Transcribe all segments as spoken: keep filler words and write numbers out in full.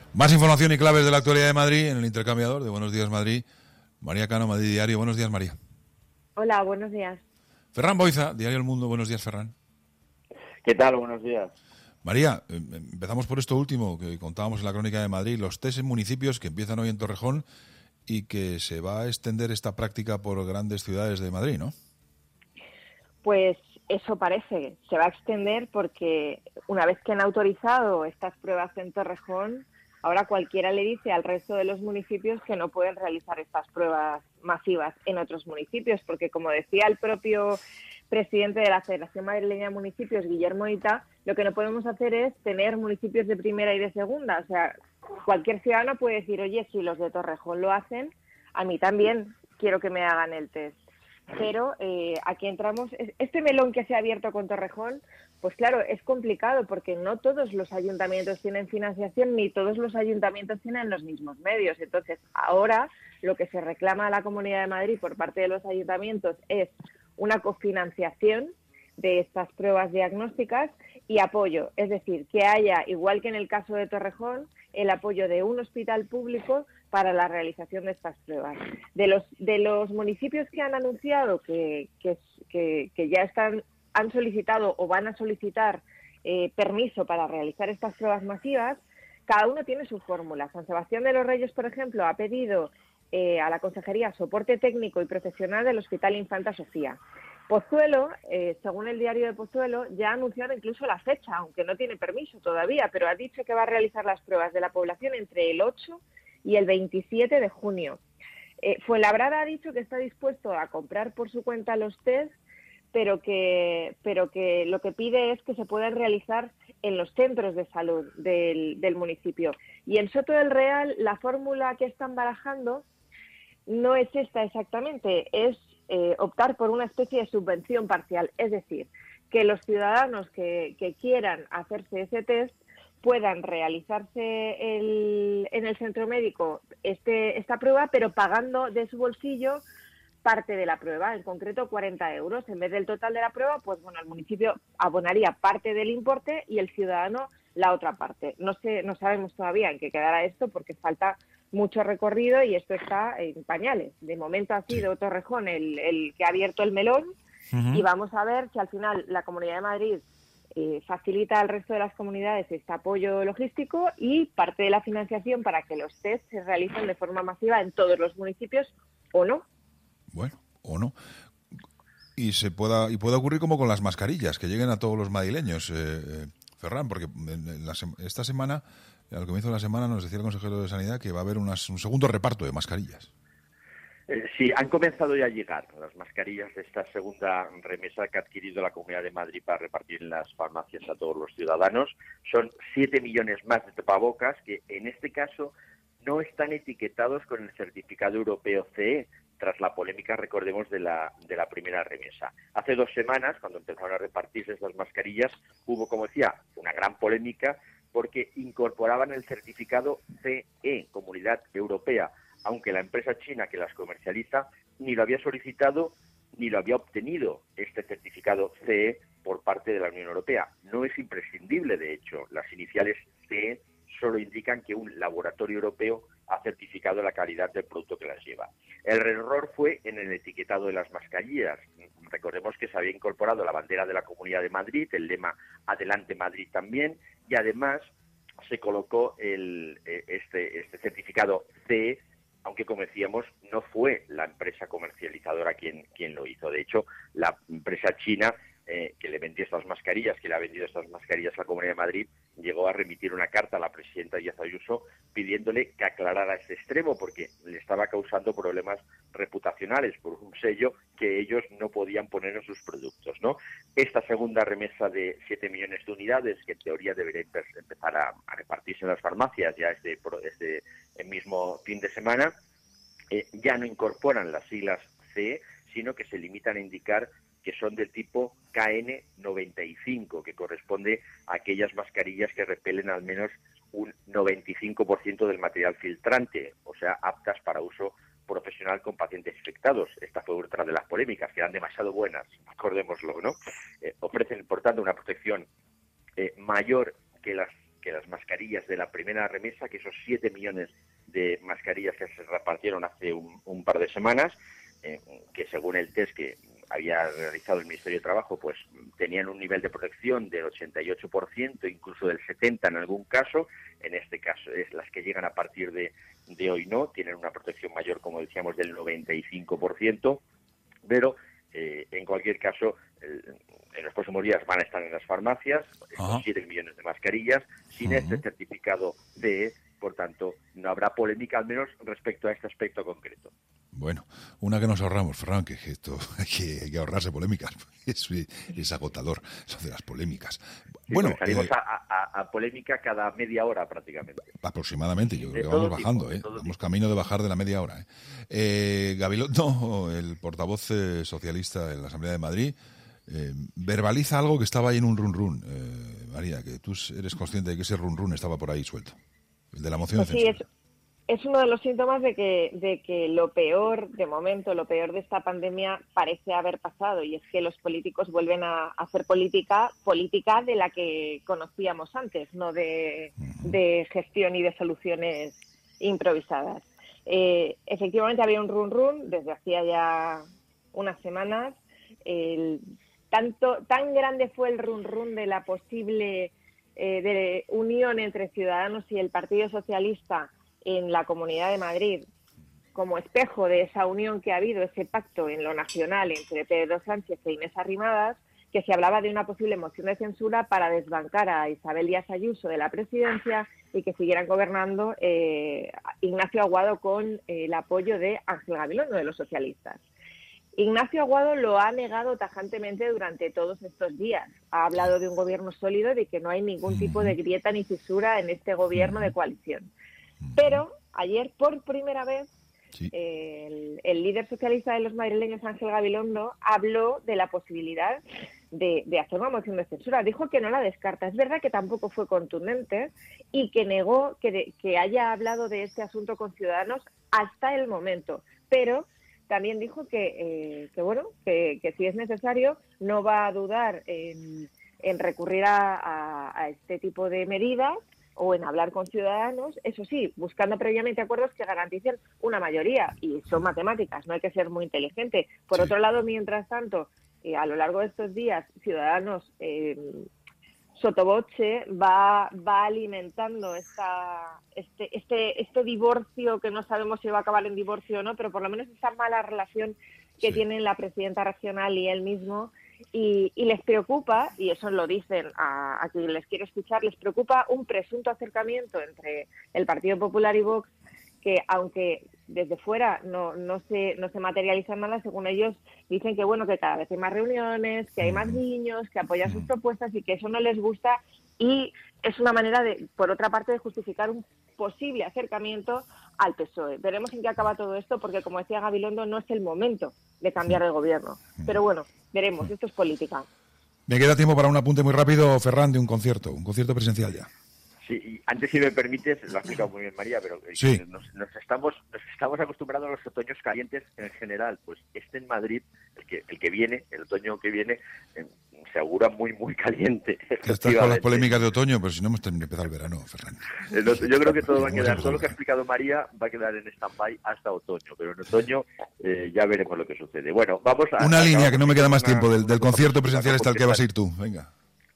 Más información y claves de la actualidad de Madrid en el intercambiador de Buenos Días Madrid. María Cano, Madrid Diario. Buenos días, María. Hola, buenos días. Ferran Boiza, Diario El Mundo. Buenos días, Ferran. ¿Qué tal? Buenos días. María, empezamos por esto último que contábamos en la Crónica de Madrid, los test en municipios que empiezan hoy en Torrejón y que se va a extender esta práctica por grandes ciudades de Madrid, ¿no? Pues eso parece, se va a extender porque una vez que han autorizado estas pruebas en Torrejón, ahora cualquiera le dice al resto de los municipios que no pueden realizar estas pruebas masivas en otros municipios, porque como decía el propio presidente de la Federación Madrileña de Municipios, Guillermo Ita, lo que no podemos hacer es tener municipios de primera y de segunda. O sea, cualquier ciudadano puede decir, oye, si los de Torrejón lo hacen, a mí también quiero que me hagan el test. Pero eh, aquí entramos, este melón que se ha abierto con Torrejón, pues claro, es complicado porque no todos los ayuntamientos tienen financiación ni todos los ayuntamientos tienen los mismos medios. Entonces, ahora lo que se reclama a la Comunidad de Madrid por parte de los ayuntamientos es una cofinanciación de estas pruebas diagnósticas y apoyo, es decir, que haya, igual que en el caso de Torrejón, el apoyo de un hospital público para la realización de estas pruebas. De los de los municipios que han anunciado que, que, que, que ya están han solicitado o van a solicitar eh, permiso para realizar estas pruebas masivas, cada uno tiene su fórmula. San Sebastián de los Reyes, por ejemplo, ha pedido eh, a la Consejería soporte técnico y profesional del Hospital Infanta Sofía. Pozuelo, eh, según el diario de Pozuelo, ya ha anunciado incluso la fecha, aunque no tiene permiso todavía, pero ha dicho que va a realizar las pruebas de la población entre el ocho y el veintisiete de junio. Eh, Fuenlabrada ha dicho que está dispuesto a comprar por su cuenta los test, pero que, pero que lo que pide es que se puedan realizar en los centros de salud del, del municipio. Y en Soto del Real, la fórmula que están barajando no es esta exactamente, es eh, optar por una especie de subvención parcial, es decir, que los ciudadanos que, que quieran hacerse ese test puedan realizarse el, en el centro médico este, esta prueba, pero pagando de su bolsillo parte de la prueba, en concreto cuarenta euros. En vez del total de la prueba, pues bueno, el municipio abonaría parte del importe y el ciudadano la otra parte. No sé, no sabemos todavía en qué quedará esto porque falta mucho recorrido y esto está en pañales. De momento ha sido Torrejón el, el que ha abierto el melón uh-huh. y vamos a ver si al final la Comunidad de Madrid eh, facilita al resto de las comunidades este apoyo logístico y parte de la financiación para que los test se realicen de forma masiva en todos los municipios o no. Bueno, o no. Y se pueda y puede ocurrir como con las mascarillas, que lleguen a todos los madrileños, eh, eh, Ferran, porque en, en la, esta semana, al comienzo de la semana, nos decía el consejero de Sanidad que va a haber unas, un segundo reparto de mascarillas. Eh, sí, han comenzado ya a llegar las mascarillas de esta segunda remesa que ha adquirido la Comunidad de Madrid para repartir en las farmacias a todos los ciudadanos. Son siete millones más de tapabocas que, en este caso, no están etiquetados con el certificado europeo C E, tras la polémica, recordemos, de la de la primera remesa. Hace dos semanas, cuando empezaron a repartirse estas mascarillas, hubo, como decía, una gran polémica porque incorporaban el certificado C E, Comunidad Europea, aunque la empresa china que las comercializa ni lo había solicitado ni lo había obtenido este certificado C E por parte de la Unión Europea. No es imprescindible, de hecho. Las iniciales C E solo indican que un laboratorio europeo ha certificado la calidad del producto que las lleva. El error fue en el etiquetado de las mascarillas. Recordemos que se había incorporado la bandera de la Comunidad de Madrid, el lema Adelante Madrid también, y además se colocó el, este, este certificado C E, aunque, como decíamos, no fue la empresa comercializadora quien, quien lo hizo. De hecho, la empresa china eh, que le vendió estas mascarillas, que le ha vendido estas mascarillas a la Comunidad de Madrid, llegó a remitir una carta a la presidenta Díaz Ayuso pidiéndole que aclarara este extremo porque le estaba causando problemas reputacionales por un sello que ellos no podían poner en sus productos, ¿no? Esta segunda remesa de siete millones de unidades, que en teoría debería empezar a, a repartirse en las farmacias ya este, este el mismo fin de semana, eh, ya no incorporan las siglas C E, sino que se limitan a indicar que son del tipo K N noventa y cinco, que corresponde a aquellas mascarillas que repelen al menos un noventa y cinco por ciento del material filtrante, o sea, aptas para uso profesional con pacientes infectados. Esta fue otra de las polémicas, que eran demasiado buenas, acordémoslo, ¿no? Eh, ofrecen, por tanto, una protección eh, mayor que las que las mascarillas de la primera remesa, que esos siete millones de mascarillas que se repartieron hace un, un par de semanas, eh, que según el test que había realizado el Ministerio de Trabajo, pues tenían un nivel de protección del ochenta y ocho por ciento, incluso del setenta por ciento en algún caso. En este caso, es las que llegan a partir de, de hoy no, tienen una protección mayor, como decíamos, del noventa y cinco por ciento, pero eh, en cualquier caso, eh, en los próximos días van a estar en las farmacias estos siete millones de mascarillas, sin uh-huh. este certificado C E, por tanto, no habrá polémica, al menos respecto a este aspecto concreto. Bueno, una que nos ahorramos, Ferran, que esto hay que, hay que ahorrarse polémicas, es, es agotador, eso de las polémicas. Sí, bueno, pues salimos eh, a, a, a polémica cada media hora prácticamente. Aproximadamente, yo creo de que vamos tipo, bajando, ¿eh? vamos tipo. camino de bajar de la media hora. ¿eh? Eh, Gabilondo, el portavoz eh, socialista en la Asamblea de Madrid, eh, verbaliza algo que estaba ahí en un run run, eh, María, que tú eres consciente de que ese run run estaba por ahí suelto, el de la moción pues de censura. Sí, es... Es uno de los síntomas de que, de que lo peor, de momento, lo peor de esta pandemia parece haber pasado, y es que los políticos vuelven a hacer política, política de la que conocíamos antes, no de, de gestión y de soluciones improvisadas. Eh, efectivamente había un run run desde hacía ya unas semanas. El, tanto, tan grande fue el run run de la posible eh, de unión entre Ciudadanos y el Partido Socialista en la Comunidad de Madrid, como espejo de esa unión que ha habido, ese pacto en lo nacional entre Pedro Sánchez e Inés Arrimadas, que se hablaba de una posible moción de censura para desbancar a Isabel Díaz Ayuso de la presidencia y que siguieran gobernando eh, Ignacio Aguado con eh, el apoyo de Ángel Gabilondo, de los socialistas. Ignacio Aguado lo ha negado tajantemente durante todos estos días. Ha hablado de un gobierno sólido y de que no hay ningún tipo de grieta ni fisura en este gobierno de coalición. Pero ayer, por primera vez, sí. eh, el, el líder socialista de los madrileños, Ángel Gabilondo, habló de la posibilidad de, de hacer una moción de censura. Dijo que no la descarta. Es verdad que tampoco fue contundente y que negó que, de, que haya hablado de este asunto con Ciudadanos hasta el momento. Pero también dijo que, eh, que bueno, que, que si es necesario no va a dudar en, en recurrir a, a, a este tipo de medidas o en hablar con Ciudadanos, eso sí, buscando previamente acuerdos que garanticen una mayoría, y son matemáticas, no hay que ser muy inteligente. Por sí. otro lado, mientras tanto, eh, a lo largo de estos días, Ciudadanos, eh, sotoboche, va, va alimentando esta, este, este, este divorcio, que no sabemos si va a acabar en divorcio o no, pero por lo menos esta mala relación que sí. tienen la presidenta regional y él mismo. Y, y les preocupa, y eso lo dicen a, a quien les quiere escuchar, les preocupa un presunto acercamiento entre el Partido Popular y Vox, que aunque desde fuera no, no se no se materializa nada, según ellos dicen que bueno que cada vez hay más reuniones, que hay más niños, que apoyan sus propuestas y que eso no les gusta, y es una manera de, por otra parte, de justificar un posible acercamiento al P S O E. Veremos en qué acaba todo esto, porque como decía Gabilondo, no es el momento de cambiar de gobierno. Pero bueno, veremos, esto es política. Me queda tiempo para un apunte muy rápido, Ferran, de un concierto, un concierto presencial ya. Sí, y antes, si me permites, lo ha explicado muy bien María, pero sí. nos, nos estamos nos estamos acostumbrados a los otoños calientes en general. Pues este en Madrid, el que el que viene, el otoño que viene, eh, se augura muy, muy caliente. Estás con las polémicas de otoño, pero si no hemos terminado de empezar el verano, Ferran. Yo creo que todo va a quedar, todo lo que ha explicado María va a quedar en stand-by hasta otoño, pero en otoño eh, ya veremos lo que sucede. Bueno, vamos a... Una línea, que no me queda más tiempo, del, del concierto presencial hasta el que vas a ir tú, venga.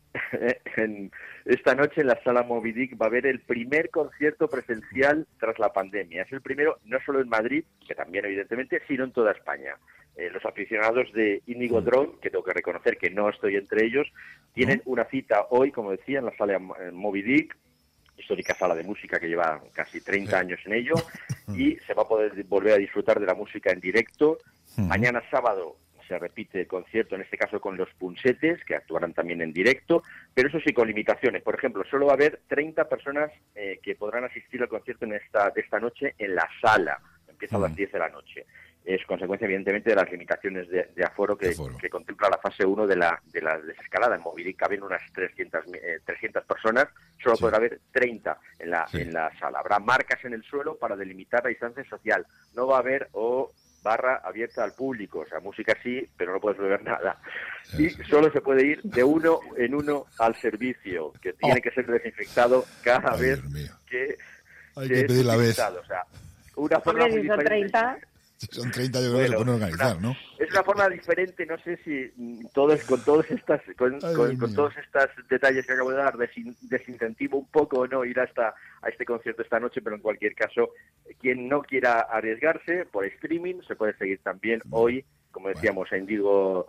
en, esta noche en la Sala Moby Dick va a haber el primer concierto presencial tras la pandemia. Es el primero no solo en Madrid, que también evidentemente, sino en toda España. Eh, los aficionados de Íñigo Drone, que tengo que reconocer que no estoy entre ellos, tienen una cita hoy, como decía, en la Sala Moby Dick, histórica sala de música que lleva casi treinta años en ello, y se va a poder volver a disfrutar de la música en directo. Mañana sábado se repite el concierto, en este caso con los Punsetes, que actuarán también en directo, pero eso sí, con limitaciones. Por ejemplo, solo va a haber treinta personas eh, que podrán asistir al concierto en esta, de esta noche en la sala. Empieza a las diez de la noche. Es consecuencia, evidentemente, de las limitaciones de, de aforo, que, aforo que contempla la fase uno de la, de la desescalada. En Moby Dick caben unas trescientas, eh, trescientas personas, solo sí. podrá haber treinta en la, sí. en la sala. Habrá marcas en el suelo para delimitar la distancia social. No va a haber, o barra abierta al público, o sea, música sí, pero no puedes beber nada. Y solo se puede ir de uno en uno al servicio, que tiene oh. que ser desinfectado cada Ay, vez que, Hay que, que pedir la vez. O sea, una forma muy diferente. treinta Si son treinta, yo creo bueno, que se pueden organizar, una, ¿no? Es una forma diferente, no sé si todos, con todos estas con, Ay, con, con todos estos detalles que acabo de dar, desin, desincentivo un poco o no ir hasta a este concierto esta noche, pero en cualquier caso, quien no quiera arriesgarse por streaming, se puede seguir también hoy, como decíamos, bueno. a Indigo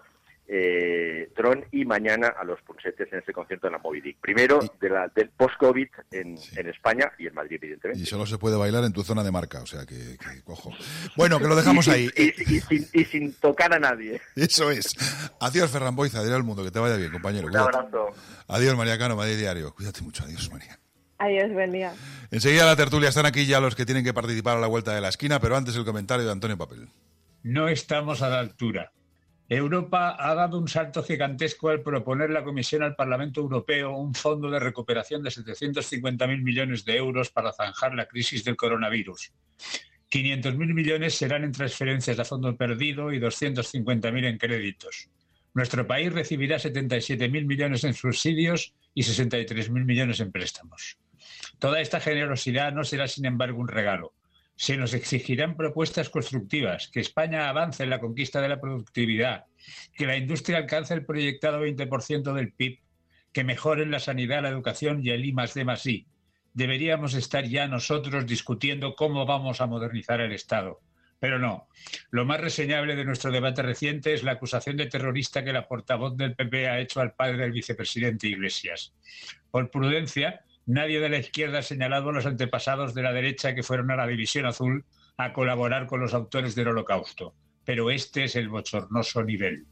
eh, Tron y mañana a los Punsetes en ese concierto en la Moby Dick. Primero y, de la, del post-COVID en, sí. en España y en Madrid, evidentemente. Y solo se puede bailar en tu zona de marca, o sea que, que cojo. Bueno, que lo dejamos y, ahí. Y, y, y, sin, y sin tocar a nadie. Eso es. Adiós, Ferran Boiza, adiós al mundo, que te vaya bien, compañero. Un Cuídate. abrazo. Adiós, María Cano, Madrid Diario. Cuídate mucho, adiós, María. Adiós, buen día. Enseguida la tertulia, están aquí ya los que tienen que participar a la vuelta de la esquina, pero antes el comentario de Antonio Papel. No estamos a la altura. Europa ha dado un salto gigantesco al proponer la Comisión al Parlamento Europeo un fondo de recuperación de setecientos cincuenta mil millones de euros para zanjar la crisis del coronavirus. quinientos mil millones serán en transferencias a fondo perdido y doscientos cincuenta mil en créditos. Nuestro país recibirá setenta y siete mil millones en subsidios y sesenta y tres mil millones en préstamos. Toda esta generosidad no será, sin embargo, un regalo. Se nos exigirán propuestas constructivas, que España avance en la conquista de la productividad, que la industria alcance el proyectado veinte por ciento del P I B, que mejoren la sanidad, la educación y el I más D más I. Deberíamos estar ya nosotros discutiendo cómo vamos a modernizar el Estado. Pero no. Lo más reseñable de nuestro debate reciente es la acusación de terrorista que la portavoz del P P ha hecho al padre del vicepresidente Iglesias. Por prudencia, nadie de la izquierda ha señalado a los antepasados de la derecha que fueron a la División Azul a colaborar con los autores del Holocausto. Pero este es el bochornoso nivel.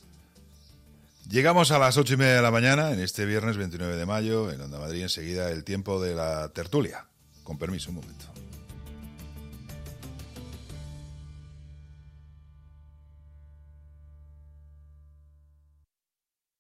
Llegamos a las ocho y media de la mañana, en este viernes veintinueve de mayo, en Onda Madrid. Enseguida el tiempo de la tertulia. Con permiso, un momento.